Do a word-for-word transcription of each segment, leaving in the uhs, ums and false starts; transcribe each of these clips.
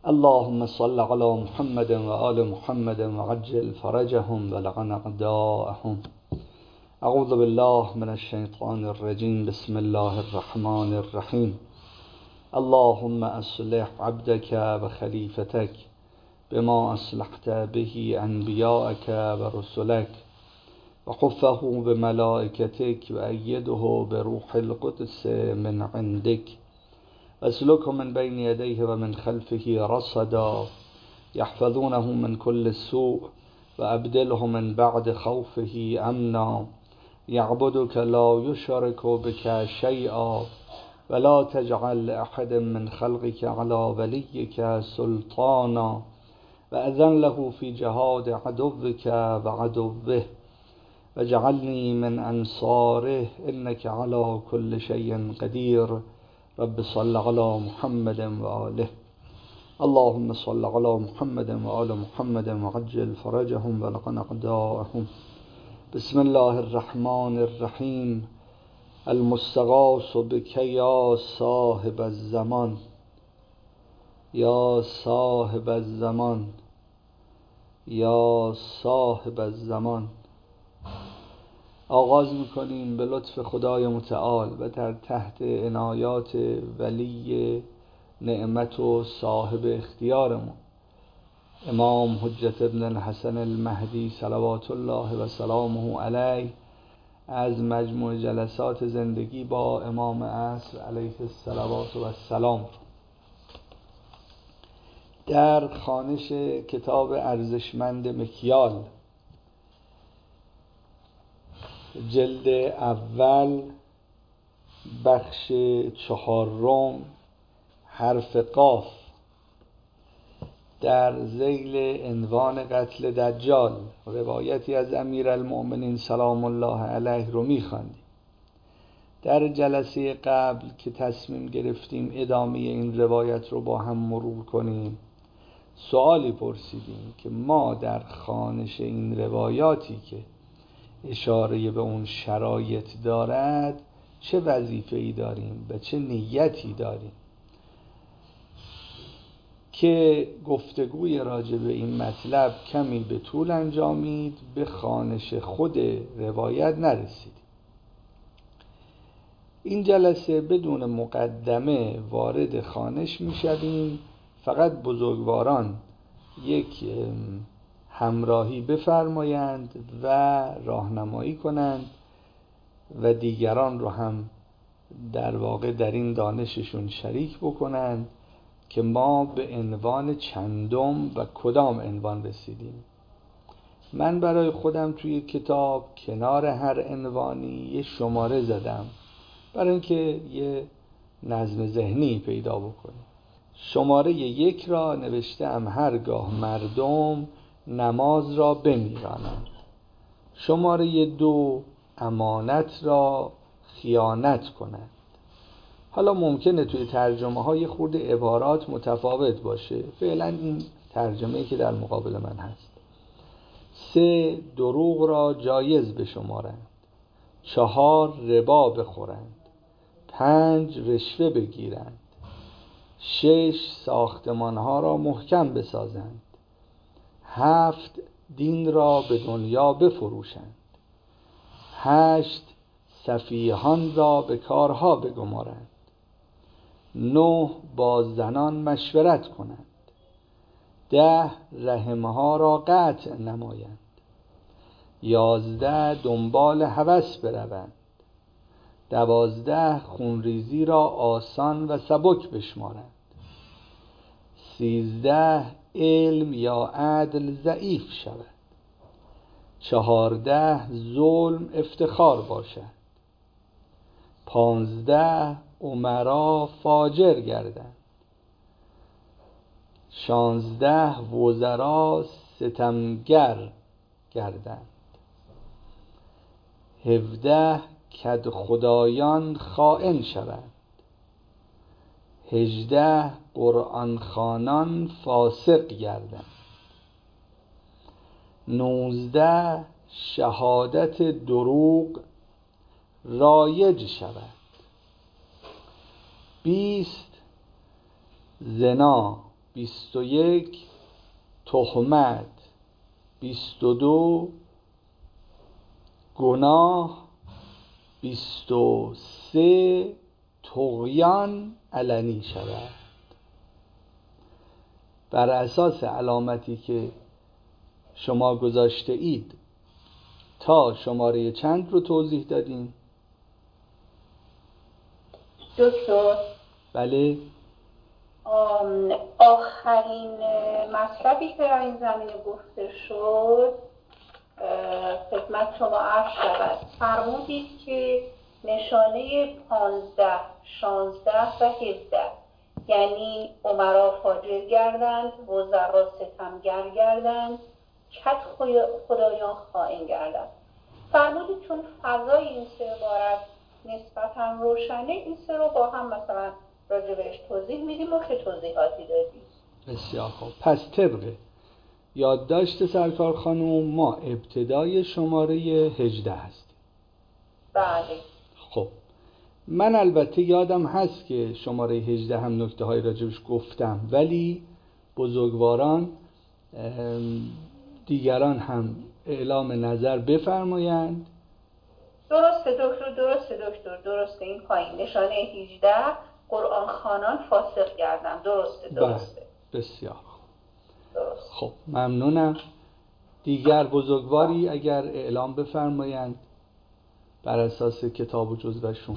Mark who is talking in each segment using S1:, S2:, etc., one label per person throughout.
S1: اللهم صل على محمد وآل محمد وعجل فرجهم ولعن أعداءهم. اعوذ بالله من الشیطان الرجیم. بسم الله الرحمن الرحیم. اللهم اصلح عبدك وخليفتك بما اصلحت به انبیاءك ورسلك وحفه بملائكتك وأيده بروح القدس من عندك واسلكه من بين يديه ومن خلفه رصدا يحفظونه من كل سوء وأبدله من بعد خوفه أمنا يعبدك لا يشرك بك شيئا ولا تجعل لأحد من خلقك على وليك سلطانا وأذن له في جهاد عدوك وعدوه وجعلني من أنصاره إنك على كل شيء قدير. رب صل على محمد وآله. اللهم صل على محمد وآل محمد وعجل فرجهم ولعن أعداءهم. بسم الله الرحمن الرحیم. المستغاث بك یا صاحب الزمان، یا صاحب الزمان، یا صاحب الزمان. آغاز میکنیم به لطف خدای متعال و در تحت عنایات ولی نعمت و صاحب اختیارمون امام حجت ابن الحسن المهدی صلوات الله و سلامه علیه از مجموع جلسات زندگی با امام عصر علیه الصلوات و السلام در خوانش کتاب ارزشمند مکیال جلد اول بخش چهارم حرف قاف در ذیل عنوان قتل دجال روایتی از امیرالمؤمنین سلام الله علیه رو می‌خواندیم. در جلسه قبل که تصمیم گرفتیم ادامه این روایت رو با هم مرور کنیم، سوالی پرسیدیم که ما در خوانش این روایاتی که اشاره به اون شرایط دارد چه وظیفه‌ای داریم و چه نیتی داریم. که گفتگوی راجع به این مطلب کمی به طول انجامید، به خوانش خود روایت نرسید. این جلسه بدون مقدمه وارد خوانش می‌شویم. فقط بزرگواران یک همراهی بفرمایند و راهنمایی کنند و دیگران رو هم در واقع در این دانششون شریک بکنند که ما به عنوان چندم و کدام عنوان رسیدیم. من برای خودم توی کتاب کنار هر عنوانی یه شماره زدم برای اینکه یه نظم ذهنی پیدا بکنیم. شماره یک را نوشتم هرگاه مردم نماز را بمیرانند. شماره دو امانت را خیانت کنند. حالا ممکنه توی ترجمه های خورده عبارات متفاوت باشه، فعلا این ترجمه‌ای که در مقابل من هست. سه دروغ را جایز بشمارند. چهار ربا بخورند. پنج رشوه بگیرند. شش ساختمانها را محکم بسازند. هفت دین را به دنیا بفروشند. هشت سفیهان را به کارها بگمارند. نه با زنان مشورت کنند. ده رحمها را قطع نمایند. یازده دنبال هوس بروند. دوازده خونریزی را آسان و سبک بشمارند. سیزده علم یا عدل ضعیف شود. چهارده ظلم افتخار باشد. پانزده امرا فاجر گردند. شانزده وزرا ستمگر گردند. هفده کد خدایان خائن شوند. هجده قرآن خوانان فاسق گردند. نوزده شهادت دروغ رایج شود. بیست زنا بیست و یک تهمت، بیست و دو گناه، بیست و سه طغیان علنی شود. بر اساس علامتی که شما گذاشته اید تا شماره چند رو توضیح دادیم؟
S2: دکتر
S1: بله،
S2: آخرین مطلبی که در این زمینه گفته شد خدمت شما عرض شود. فرمودید که نشانه پانزده، شانزده و هفده یعنی امرا فاجر گردند، وزرا ستمگر گردند، کت خدایان خائن گردند. فرمودید چون فضای این سه عبارت نسبتاً روشنه، این سه رو با هم مثلا راجع بهش توضیح میدیم و چه توضیحاتی دادیم.
S1: بسیار خوب. پس طبق یادداشت سرکار خانم ما ابتدای شماره هجده هستیم.
S2: بله.
S1: خب من البته یادم هست که شماره هجده هم نکته های راجبش گفتم، ولی بزرگواران دیگران هم اعلام نظر بفرمایند.
S2: درسته دکتر، درسته دکتر، درسته. این پایین نشانه هجده قرآن خوانان فاسق گردن. درسته درسته.
S1: بسیار
S2: درست.
S1: خب ممنونم. دیگر بزرگواری اگر اعلام بفرمایند بر اساس کتاب و جزوه‌شون.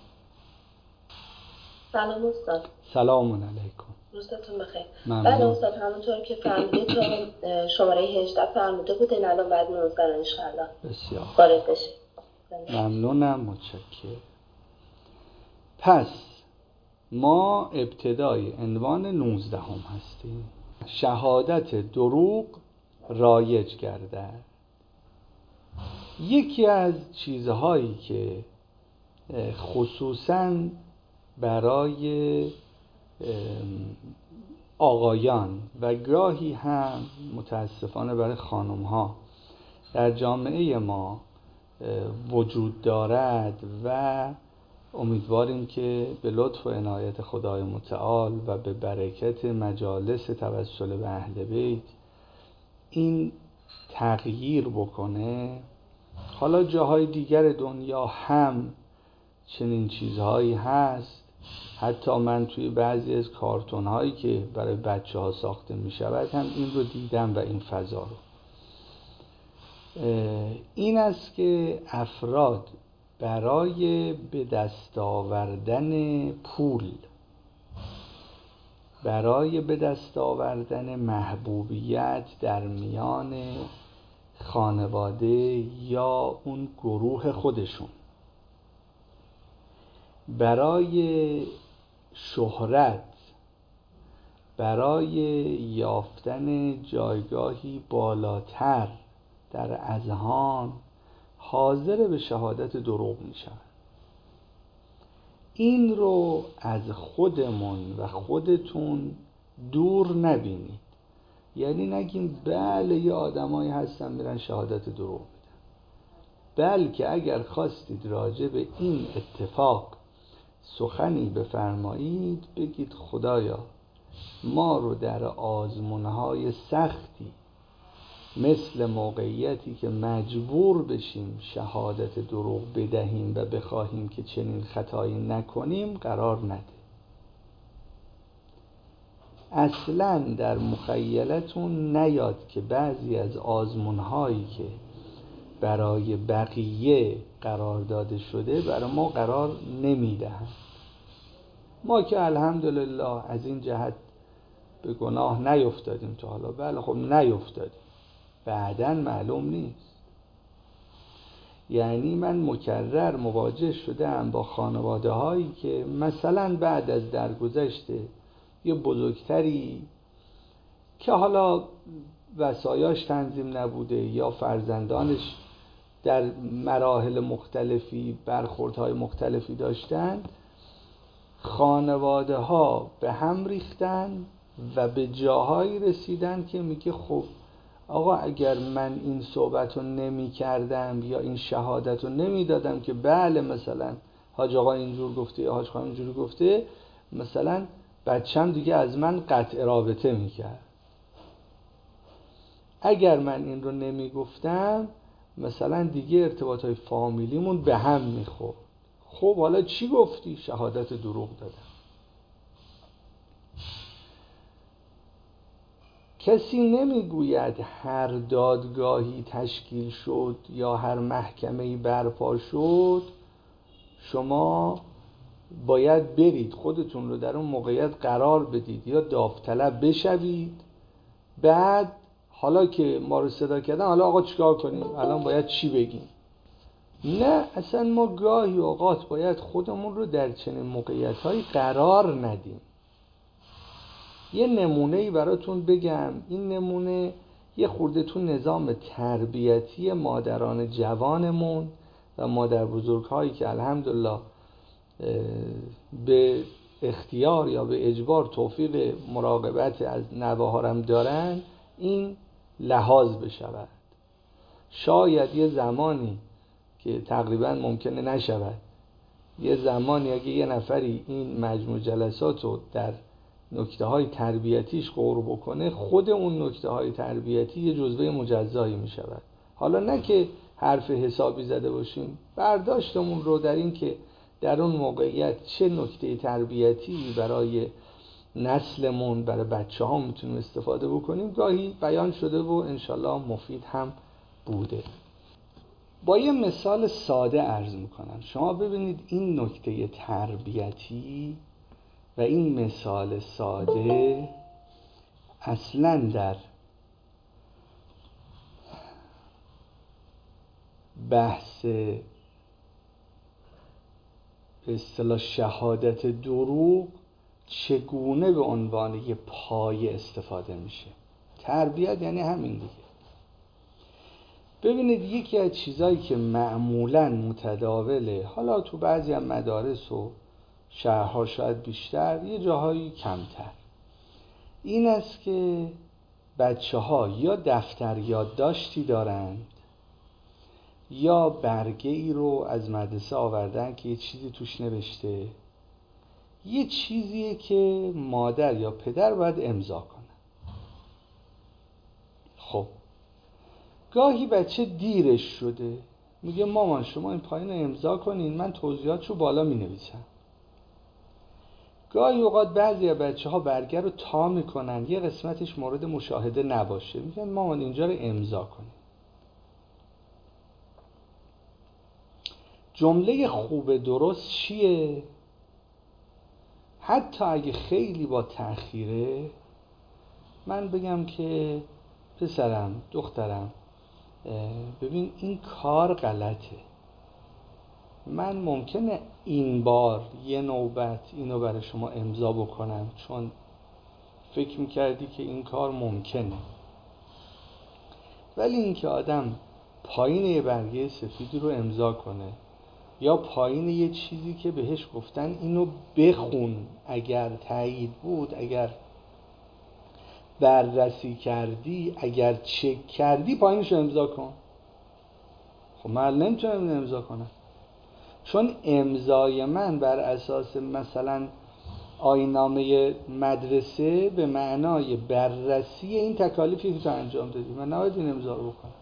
S3: سلام استاد.
S1: سلام علیکم.
S3: روزتون بخیر.
S1: ممنون.
S3: بله استاد، همونطور که فرمودید تا شماره هجده فرموده بودین، الان بعد نوزده رو انشاءالله
S1: بسیار
S3: وارد بشیم.
S1: ممنونم، متشکرم. پس ما ابتدای عنوان نوزده هم هستیم. شهادت دروغ رایج گردد. یکی از چیزهایی که خصوصاً برای آقایان و گاهی هم متاسفانه برای خانم‌ها در جامعه ما وجود دارد و امیدواریم که به لطف و عنایت خدای متعال و به برکت مجالس توسل به اهل بیت این تغییر بکنه. حالا جاهای دیگر دنیا هم چنین چیزهایی هست. حتی من توی بعضی از کارتون هایی که برای بچه ها ساخته می شود هم این رو دیدم و این فضا رو. این است که افراد برای به دست آوردن پول، برای به دست آوردن محبوبیت در میان خانواده یا اون گروه خودشون، برای شهرت، برای یافتن جایگاهی بالاتر در اذهان حاضر به شهادت دروغ می شود. این رو از خودمون و خودتون دور نبینید. یعنی نگیم بله یه آدمایی هستن میرن شهادت دروغ میدن، بلکه اگر خواستید راجع به این اتفاق سخنی بفرمایید بگید خدایا ما رو در آزمونهای سختی مثل موقعیتی که مجبور بشیم شهادت دروغ بدهیم و بخواهیم که چنین خطایی نکنیم قرار نده. اصلاً در مخیلتون نیاد که بعضی از آزمونهایی که برای بقیه قرار داده شده برای ما قرار نمیدهند. ما که الحمدلله از این جهت به گناه نیفتادیم تا حالا. بله خب نیفتادیم، بعداً معلوم نیست. یعنی من مکرر مواجه شدم با خانواده هایی که مثلا بعد از درگذشت یه بزرگتری که حالا وصایاش تنظیم نبوده یا فرزندانش در مراحل مختلفی برخوردهای مختلفی داشتن، خانواده ها به هم ریختن و به جاهایی رسیدن که میگه خب آقا اگر من این صحبت رو نمی کردم یا این شهادت رو نمی دادم که بله مثلا حاج آقا اینجور گفته یا حاج خانم اینجور گفته، مثلا بچم دیگه از من قطع رابطه میکرد. اگر من این رو نمیگفتم مثلا دیگه ارتباطهای فامیلیمون به هم میخورد. خب حالا چی گفتی؟ شهادت دروغ دادم. کسی نمیگوید هر دادگاهی تشکیل شد یا هر محکمه‌ای برپا شد شما باید برید خودتون رو در اون موقعیت قرار بدید یا داوطلب بشوید، بعد حالا که ما رو صدا کردن حالا آقا چیکار کنیم؟ الان باید چی بگیم؟ نه، اصلا ما گاهی اوقات باید خودمون رو در چنین موقعیت‌هایی قرار ندیم. یه نمونه‌ای براتون بگم. این نمونه یه خورده تو نظام تربیتی مادران جوانمون و مادر بزرگ‌هایی که الحمدلله به اختیار یا به اجبار توفیق مراقبت از نوه‌هارم دارن این لحاظ بشود. شاید یه زمانی که تقریبا ممکنه نشود، یه زمانی اگه یه نفری این مجموع جلسات رو در نکته های تربیتیش غور بکنه، خود اون نکته های تربیتی یه جزوه مجزایی می شود. حالا نه که حرف حسابی زده باشیم، برداشتمون رو در این که در اون موقعیت چه نکته تربیتی برای نسلمون، برای بچه ها میتونیم استفاده بکنیم گاهی بیان شده و انشالله مفید هم بوده. با یه مثال ساده عرض میکنم. شما ببینید این نکته تربیتی و این مثال ساده اصلا در بحث به اصطلاح شهادت دروغ چگونه به عنوان یه پایه استفاده میشه. تربیت یعنی همین دیگه. ببینید یکی از چیزایی که معمولاً متداوله، حالا تو بعضی از مدارس و شهرها شاید بیشتر، یه جاهایی کمتر، این است که بچه ها یا دفتر یادداشتی دارند یا برگه ای رو از مدرسه آوردن که یه چیزی توش نوشته، یه چیزیه که مادر یا پدر باید امضا کنه. خب گاهی بچه دیرش شده، میگه مامان شما این پایین رو امضا کنین، من توضیحاتشو بالا می نویسم. گاهی اوقات بعضی از بچه ها برگه رو تا میکنن، یه قسمتش مورد مشاهده نباشه، میگن مامان اینجا رو امضا کنین. جمله خوب درست چیه؟ حتی اگه خیلی با تأخیره من بگم که پسرم، دخترم، ببین این کار غلطه، من ممکنه این بار یه نوبت اینو برای شما امضا بکنم چون فکر میکردی که این کار ممکنه، ولی این که آدم پایین یه برگه سفیدی رو امضا کنه یا پایین یه چیزی که بهش گفتن اینو بخون، اگر تایید بود، اگر بررسی کردی، اگر چک کردی پایینش رو امضا کن. خب من نمیتونم امضا کنم چون امضای من بر اساس مثلا آیین‌نامه مدرسه به معنای بررسی این تکالیفی که تو انجام دادی، من نباید این امضا رو بکنم.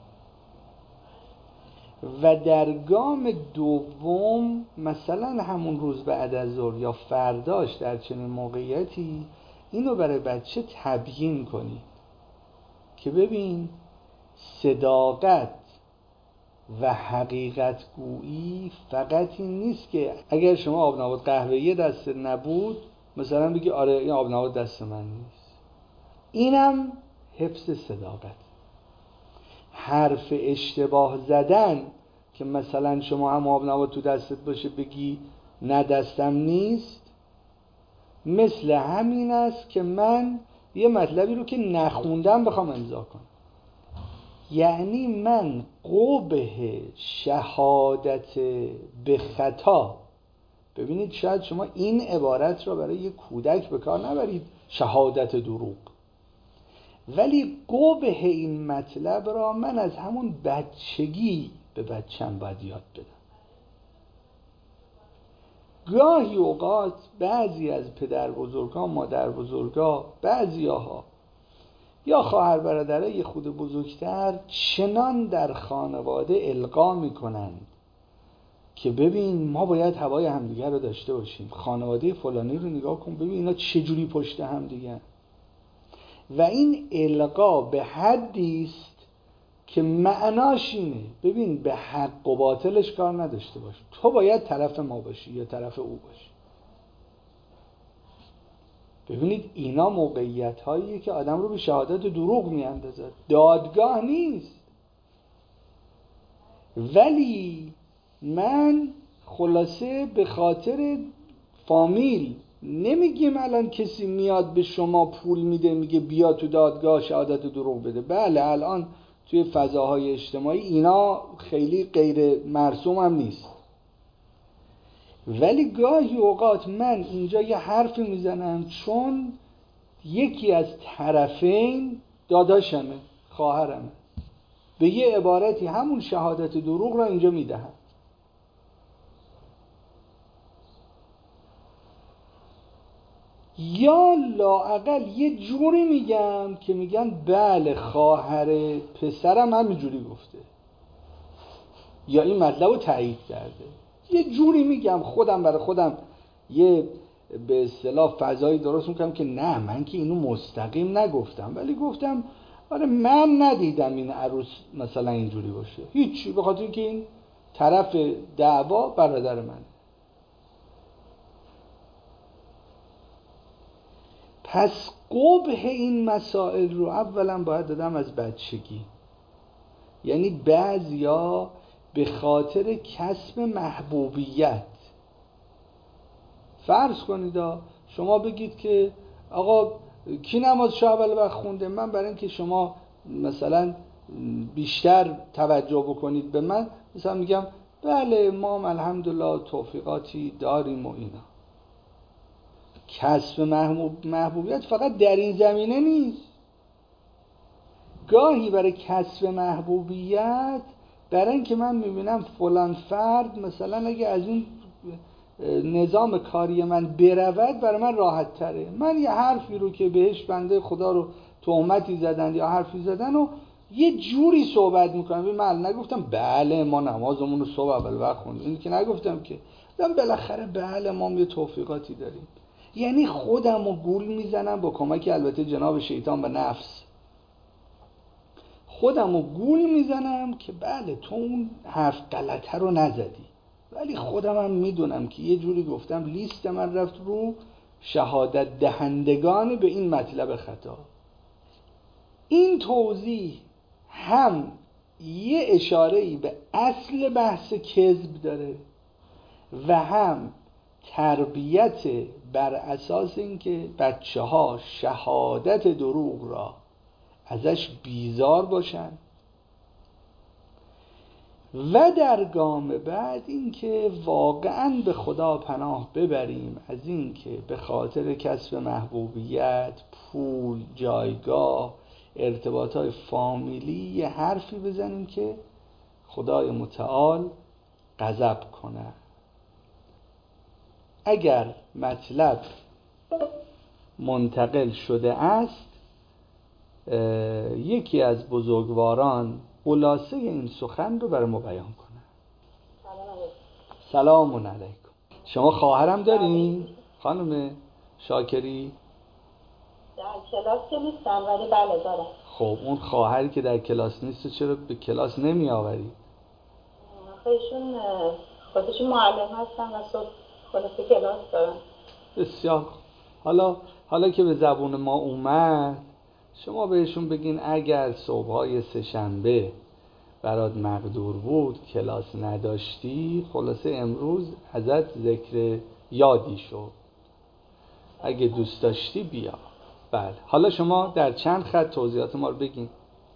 S1: و در گام دوم مثلا همون روز بعد از ظهر یا فرداش در چنین موقعیتی اینو برای بچه تبیین کنید که ببین صداقت و حقیقت گویی فقط این نیست که اگر شما آب نبات قهوه‌ای دست نبود مثلا بگی آره این آب نبات دست من نیست، اینم حفظ صداقت. حرف اشتباه زدن که مثلا شما هم آب نبات تو دستت باشه بگی نه دستم نیست، مثل همین است که من یه مطلبی رو که نخوندم بخوام امضا کنم. یعنی من قبح شهادت به خطا، ببینید شاید شما این عبارت را برای یک کودک به کار نبرید شهادت دروغ، ولی قبح این مطلب را من از همون بچگی به بچم باید یاد بدم. گاهی اوقات بعضی از پدر بزرگا، مادر بزرگا، بعضیاها یا خواهر برادرای خود بزرگتر چنان در خانواده القا میکنند که ببین ما باید هوای همدیگر رو داشته باشیم، خانواده فلانی رو نگاه کن ببین اینا چجوری پشت هم دیگه. و این القا به حدی است که معناش اینه ببین به حق و باطلش کار نداشته باش، تو باید طرف ما باشی یا طرف او باشی. ببینید اینا موقعیت هاییه که آدم رو به شهادت دروغ میاندازد، دادگاه نیست. ولی من خلاصه به خاطر فامیل نمیگیم الان کسی میاد به شما پول میده میگه بیا تو دادگاه شهادت دروغ بده. بله الان توی فضاهای اجتماعی اینا خیلی غیر مرسوم هم نیست، ولی گاهی اوقات من اینجا یه حرفی میزنم چون یکی از طرفین داداشمه، خواهرمه، به یه عبارتی همون شهادت دروغ را اینجا میدهم. یا لااقل یه جوری میگم که میگن بله خواهر پسرم همینجوری گفته یا این مطلب رو تایید کرده. یه جوری میگم خودم برای خودم یه به اصطلاح فضایی درست میکنم که نه من که اینو مستقیم نگفتم، ولی گفتم آره من ندیدم این عروس مثلا اینجوری باشه، هیچی، به خاطر اینکه این طرف دعوا برادر من. پس قبح این مسائل رو اولا باید دادم از بچگی. یعنی بعضیا به خاطر کسب محبوبیت، فرض کنید شما بگید که آقا کی نماز شب اول وقت خونده، من برای اینکه شما مثلا بیشتر توجه بکنید به من مثلا میگم بله ما الحمدلله توفیقاتی داریم و اینا. کسب محبوب محبوبیت فقط در این زمینه نیست. گاهی برای کسب محبوبیت، برای اینکه من میبینم فلان فرد مثلا اگه از این نظام کاری من برود برای من راحت تره، من یه حرفی رو که بهش بنده خدا رو تهمتی زدن یا حرفی زدن و یه جوری صحبت میکنم. من نگفتم بله ما نمازمون رو صبح اول وقت خوندیم، این که نگفتم که دم بالاخره بله ما یه توفیقاتی داریم. یعنی خودم رو گول میزنم با کمک البته جناب شیطان و نفس، خودم رو گول میزنم که بله تو اون حرف غلطه رو نزدی، ولی خودم هم میدونم که یه جوری گفتم لیست من رفت رو شهادت دهندگان به این مطلب خطا. این توضیح هم یه اشاره‌ای به اصل بحث کذب داره و هم تربیت بر اساس اینکه بچه ها شهادت دروغ را ازش بیزار باشن و در گام بعد اینکه واقعاً به خدا پناه ببریم از اینکه به خاطر کسب محبوبیت، پول، جایگاه، ارتباطات فامیلی یه حرفی بزنیم که خدای متعال غضب کنه. اگر مطلب منتقل شده است، یکی از بزرگواران خلاصه این سخن رو برای ما بیان کنه. سلام علیکم. شما خواهرم دارین خانم شاکری؟
S3: در کلاس که نیستم ولی بله دارم.
S1: خب اون خواهری که در کلاس نیست چرا به کلاس نمی آوری؟
S3: خودشون خودشون معلم هستن و صبح خلاصه کلاس دارن.
S1: بسیار. حالا حالا که به زبون ما اومد، شما بهشون بگین اگر صبحای سه‌شنبه برات مقدور بود کلاس نداشتی، خلاصه امروز ازت ذکر یادی شد، اگه دوست داشتی بیا. بله حالا شما در چند خط توضیحات ما رو بگین.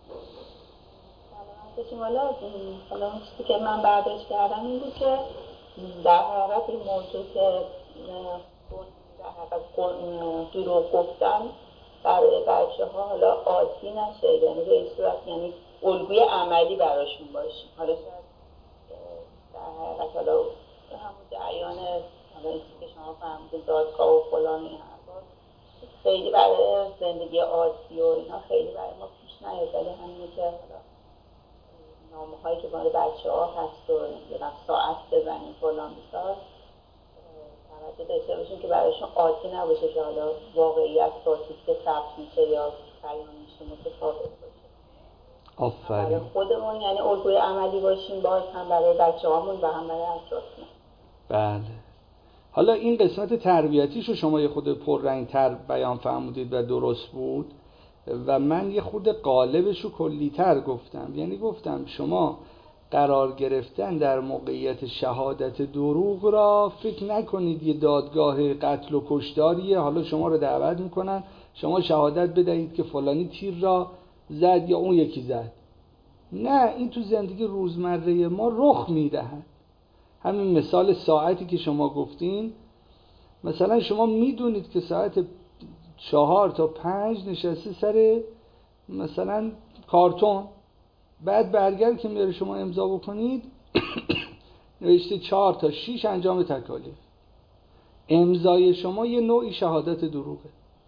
S3: حالا حالا چیزی که من برداشت کردم این بود که در حقیقت این موضوع که در حقیقت دروغ گفتن برای بچه ها حالا عادی نشه، یعنی به این صورت یعنی الگوی عملی براشون باشه. حالا شاید در حقیقت حالا همون جریان حالا این که شما فهمیدید دادگاه و فلان این حرفا خیلی برای زندگی عادی و اینا خیلی برای ما پیش نیاد، ولی همینه که حالا نامه هایی که مال بچه ها هست و نمیدونم ساعت بزنیم فلان بسار توجه داشته باشیم که برایشون عادی نباشه که حالا واقعیت با که ثبت میشه یا بیان میشه متفاوت باشه.
S1: آفرین.
S3: برای خودمون یعنی الگوی عملی باشیم، باز هم برای بچه هامون و هم برای اطرافمون.
S1: بله. حالا این قسمت تربیتیش رو شما یه خود پررنگ‌تر بیان فرمودید و درست بود و من یه خود قالبش رو کلی‌تر گفتم. یعنی گفتم شما قرار گرفتن در موقعیت شهادت دروغ را فکر نکنید یه دادگاه قتل و کشتاریه، حالا شما رو دعوت میکنن شما شهادت بدهید که فلانی تیر را زد یا اون یکی زد. نه، این تو زندگی روزمره ما رخ میدهد. همین مثال ساعتی که شما گفتین، مثلا شما میدونید که ساعت چهار تا پنج نشسته سر مثلا کارتون، بعد برگر که میاره شما امضا بکنید نوشته چهار تا شیش انجام تکالیف. امضای شما یه نوعی شهادت دروغه.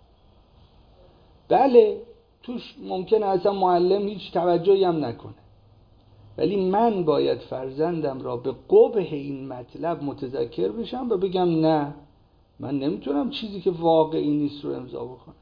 S1: بله توش ممکنه اصلا معلم هیچ توجهی هم نکنه، ولی من باید فرزندم را به قبح این مطلب متذکر بشم و بگم نه، من نمیتونم چیزی که واقعی نیست رو امضا بکنم.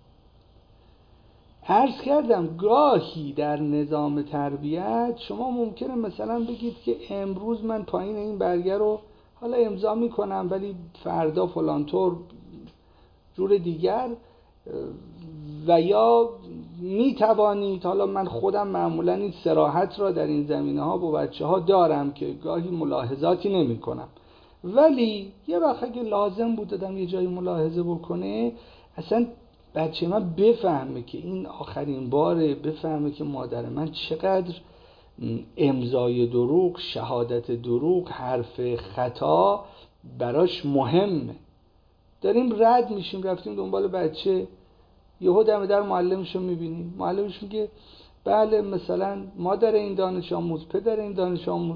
S1: عرض کردم گاهی در نظام تربیت شما ممکنه مثلا بگید که امروز من پایین این برگر رو حالا امضا میکنم ولی فردا فلان طور جور دیگر، و یا میتوانید، حالا من خودم معمولا این صراحت را در این زمینه ها با بچه ها دارم که گاهی ملاحظاتی نمی کنم، ولی یه وقت اگه لازم بود دادم یه جایی ملاحظه بکنه، اصلا بچه من بفهمه که این آخرین باره، بفهمه که مادر من چقدر امضای دروغ، شهادت دروغ، حرف خطا براش مهمه. داریم رد میشیم رفتیم دنبال بچه، یهو دم در معلمش رو میبینیم، معلمش میگه بله مثلا مادر این دانش آموز، پدر این دانش آموز،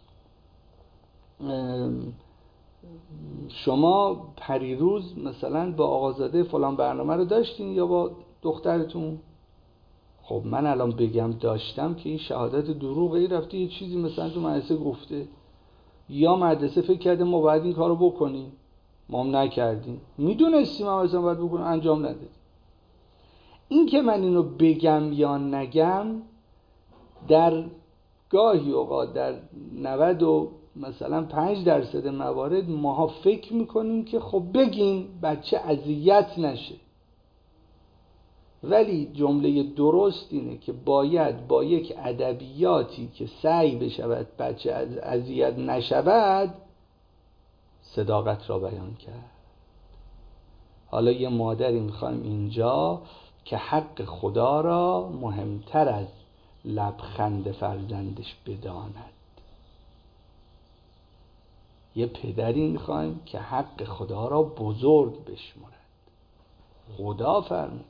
S1: شما پریروز مثلا با آقازاده فلان برنامه رو داشتین یا با دخترتون؟ خب من الان بگم داشتم که این شهادت دروغه. ای رفته یه چیزی مثلا تو مدرسه گفته، یا مدرسه فکر کرده ما باید این کارو بکنیم، ما هم نکردیم، میدونستیم ما مثلا باید بکنیم انجام ندادیم. این که من اینو بگم یا نگم، در گاهی اوقات در نود و مثلا پنج درصد موارد ماها فکر میکنیم که خب بگیم بچه اذیت نشه، ولی جمله درست اینه که باید با یک ادبیاتی که سعی بشود بچه از اذیت نشود صداقت را بیان کرد. حالا یه مادری میخوایم اینجا که حق خدا را مهمتر از لبخند فرزندش بداند، یه پدری میخوایم که حق خدا را بزرگ بشمرد. خدا فرموده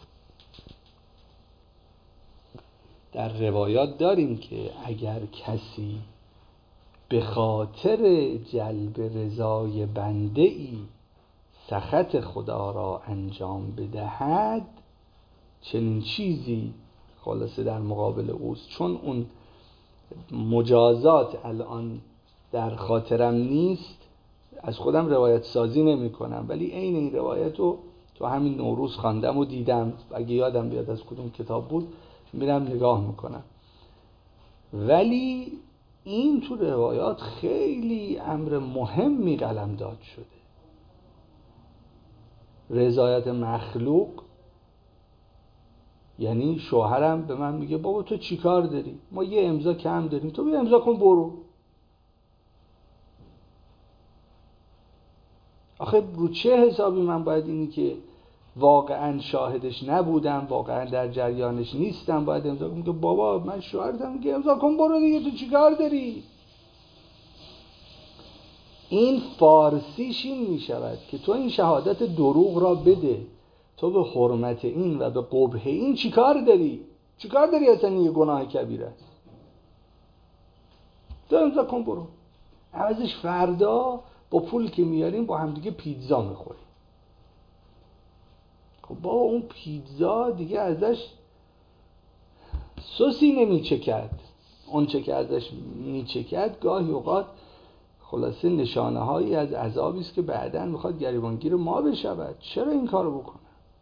S1: در روایات داریم که اگر کسی به خاطر جلب رضای بنده ای سخط خدا را انجام بدهد، چنین چیزی خلاصه در مقابل اوست. چون اون مجازات الان در خاطرم نیست، از خودم روایت سازی نمی کنم، ولی عین این روایت رو تو همین نوروز خواندم و دیدم، اگه یادم بیاد از کدوم کتاب بود میرم نگاه میکنم. ولی این تو روایات خیلی امر مهمی قلمداد شده. رضایت مخلوق یعنی شوهرم به من میگه بابا تو چی کار داری؟ ما یه امضا کم داریم، تو بیا امضا کن برو. آخه رو چه حسابی من باید اینی که واقعا شاهدش نبودم، واقعا در جریانش نیستم باید امضا کنم؟ که بابا من شوهرتم میگه امضا کن برو دیگه، تو چی کار داری؟ این فارسیش این میشود که تو این شهادت دروغ را بده، تو به حرمت این و به قبح این چی کار داری؟ چی کار داری؟ اصلا یه گناه کبیره است. تو امضا کن برو. عوضش فردا با پول که میاریم با هم دیگه پیتزا میخوریم. خب با اون پیتزا دیگه ازش سوسی نمیچکد، اون چه که ازش میچکد گاهی اوقات خلاصه نشانه هایی از عذابی است که بعداً میخواد گریبانگیر ما بشود. چرا این کارو بکنه؟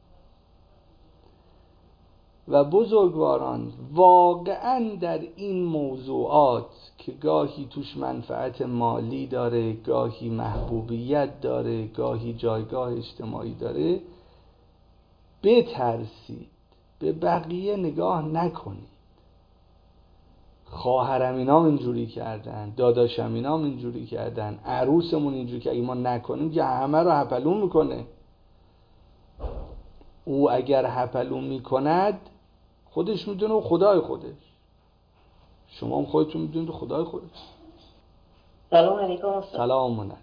S1: و بزرگواران واقعاً در این موضوعات که گاهی توش منفعت مالی داره، گاهی محبوبیت داره، گاهی جایگاه اجتماعی داره، بترسید، به بقیه نگاه نکنید. خواهرم اینام اینجوری کردن، داداشم اینام اینجوری کردن، عروسمون اینجوری که اگه ما نکنیم که همه رو هپلون میکنه. او اگر هپلون میکند خودش میدونه و خدای خودش، شما هم خودتون میدونید و خدای خودش.
S4: سلام علیکم.
S1: سلام علیکم.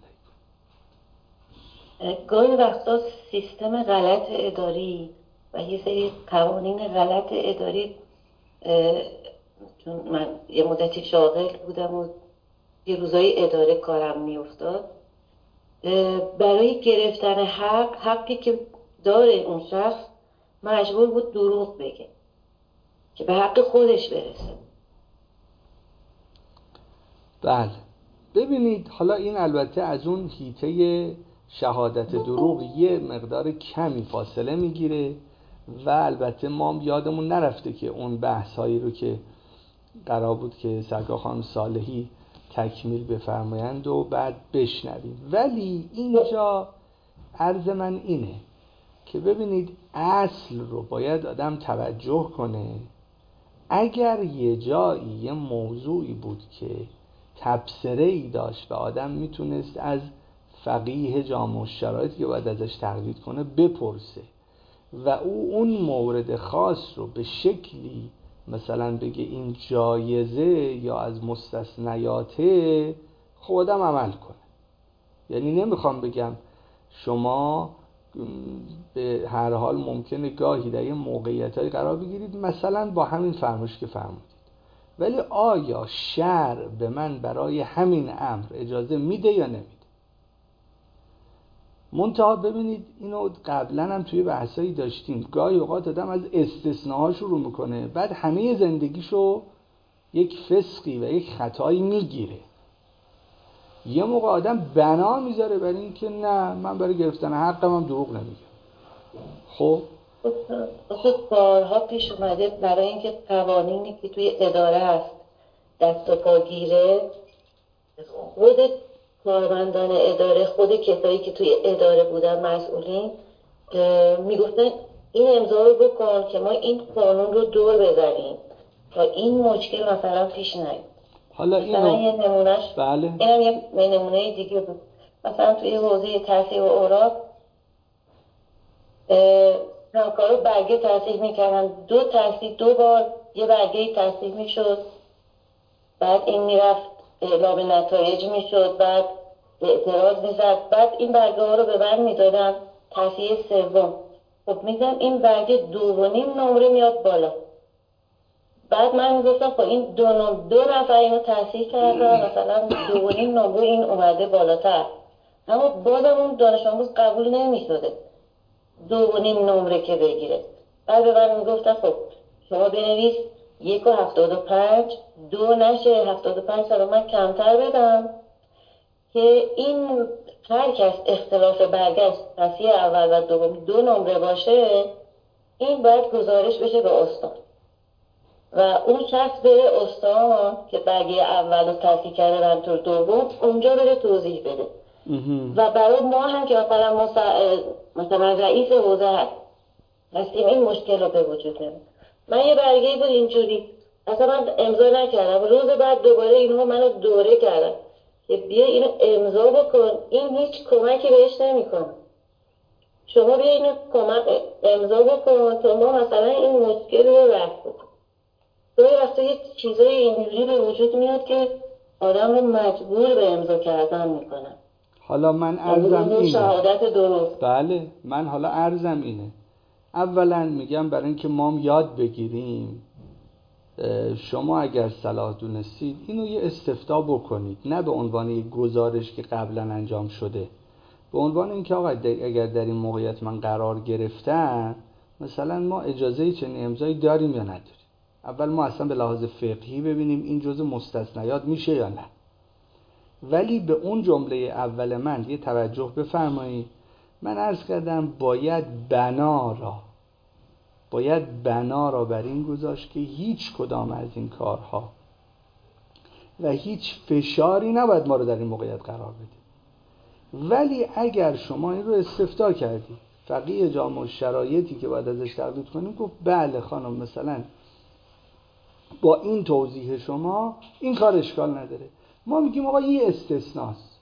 S4: گاهی وقتا سیستم غلط اداری و یه سری قوانین غلط اداری، چون من یه مدتی شاغل بودم و یه روزای اداره کارم میافتاد، برای گرفتن حق حقی که داره اون شخص مجبور بود دروغ بگه که به حق خودش برسه.
S1: بله ببینید، حالا این البته از اون حیطه شهادت دروغ یه مقدار کمی فاصله میگیره و البته ما یادمون نرفته که اون بحث هایی رو که قرار بود که سرکار خانم صالحی تکمیل بفرمایند و بعد بشنویم. ولی اینجا عرض من اینه که ببینید اصل رو باید آدم توجه کنه. اگر یه جایی یه موضوعی بود که تبصره‌ای داشت و آدم میتونست از فقیه جامع الشرایط که باید ازش تقلید کنه بپرسه و او اون مورد خاص رو به شکلی مثلا بگه این جایزه یا از مستثنیاته، خب آدم عمل کنه. یعنی نمیخوام بگم شما به هر حال ممکنه گاهی در یه موقعیت‌های قرار بگیرید مثلا با همین فرمایش که فرمودید، ولی آیا شرع به من برای همین امر اجازه میده یا نمیده؟ منتها ببینید اینو قبلا هم توی بحثایی داشتیم، گاهی اوقات آدم از استثناها شروع میکنه بعد همه زندگیشو یک فسقی و یک خطایی میگیره. یه موقع آدم بنا میذاره برای این که نه من برای گرفتن حقم هم دروغ نمیگم. خب
S4: خب بارها پیش اومده برای اینکه قوانینی که توی اداره هست دست و پا گیره، خود کارمندان اداره، خود کسایی که توی اداره بودن مسئولین میگفتن این امضا رو بکن که ما این قانون رو دور بزنیم تا این مشکل مثلا پیش نیاد.
S1: حالا
S4: اینو یه نمونهش،
S1: بله،
S4: اینم یه نمونه دیگه بود. مثلا توی حوزه تصحیح و اوراق همکارا برگه تصحیح میکردن، دو تصحیح دو بار یه برگه تصحیح میشد، بعد این میرفت اعلام نتایج میشد، بعد اعتراض میزد، بعد این برگه ها رو به من میدادن تصحیح سوم. خب میزن این برگه دو و نیم نمره میاد بالا. بعد من میگفتم خب این دو, نم... دو نفر اینو تصحیح کردن، مثلا دو و نیم نمره این اومده بالاتر، اما بازم اون دانش آموز قبول نمیشده دو و نیم نمره که بگیره. بعد به من میگفتن خب شما بنویس یک و هفتاد و پنج، دو نشه هفتاد و پنج سال من کمتر بدم که این هر کس اختلاف برگشت تصحیح اول و دوم دو نمره باشه، این باید گزارش بشه به استان و اون شخص بره استان که برگه اول رو تصحیح کرده رنتور دوم اونجا بره توضیح بده. و برای ما هم که مثلا مسا... مثلا رئیس حوزه هستیم این مشکل رو به وجود نمید. من یه برگه بود اینجوری اصلا من امضا نکردم، روز بعد دوباره اینها منو دوره کردن که بیا اینو امضا بکن، این هیچ کمکی بهش نمیکنه. شما بیا اینو کمک امضا بکن تا ما مثلا این مشکل رو رفع بکن. گاهی وقتا یه چیزای اینجوری به وجود میاد که آدم رو مجبور به امضا کردن میکنن.
S1: حالا من عرضم اینه،
S4: شهادت درست.
S1: بله من حالا عرضم اینه، اولا میگم برای اینکه ما یاد بگیریم شما اگر صلاح دونستید اینو یه استفتاء بکنید، نه به عنوان یک گزارش که قبلا انجام شده، به عنوان اینکه آقا اگر در این موقعیت من قرار گرفتم مثلا ما اجازه چنین امضایی داریم یا نداریم. اول ما اصلا به لحاظ فقهی ببینیم این جزء مستثنیات میشه یا نه. ولی به اون جمله اول من یه توجه بفرمایید. من عرض کردم باید بنا را باید بنا را بر این گذاشت که هیچ کدام از این کارها و هیچ فشاری نباید ما رو در این موقعیت قرار بده. ولی اگر شما این رو استفتاء کردید، فقیه جامع شرایطی که باید ازش تقلید کنیم گفت بله خانم مثلا با این توضیح شما این کار اشکال نداره، ما میگیم آقا یه استثناست،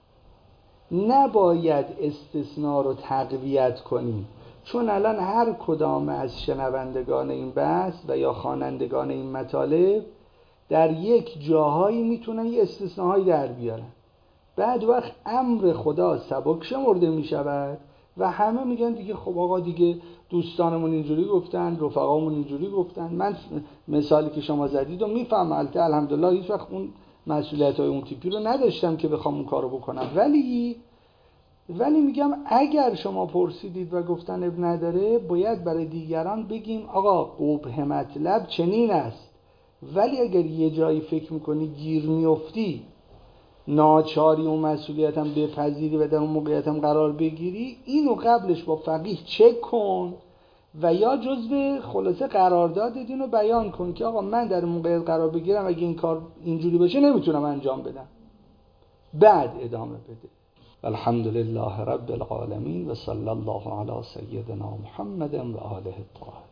S1: نباید استثناء رو تقویت کنیم، چون الان هر کدام از شنوندگان این بحث و یا خوانندگان این مطالب در یک جاهایی میتونن یه استثناءهایی در بیارن، بعد وقت امر خدا سبک شمرده میشود و همه میگن دیگه خب آقا دیگه دوستانمون اینجوری گفتن، رفقامون اینجوری گفتن. من مثالی که شما زدید و میفهمم، البته الحمدلله هیچ وقت اون مسئولیت‌های اون تیپی رو نداشتم که بخوام اون کارو بکنم، ولی ولی میگم اگر شما پرسیدید و گفتن اب نداره، باید برای دیگران بگیم آقا قبح مطلب چنین است، ولی اگر یه جایی فکر میکنی گیر میافتی، ناچاری اون مسئولیت هم بپذیری و در اون موقعیت هم قرار بگیری، اینو قبلش با فقیه چک کن و یا جزو خلاصه قرارداد اینو بیان کن که آقا من در موقعیت قرار بگیرم اگه این کار اینجوری بشه نمیتونم انجام بدم، بعد ادامه بده. الحمد لله رب العالمین و صلی الله علی سیدنا محمد و آله الطاهرین.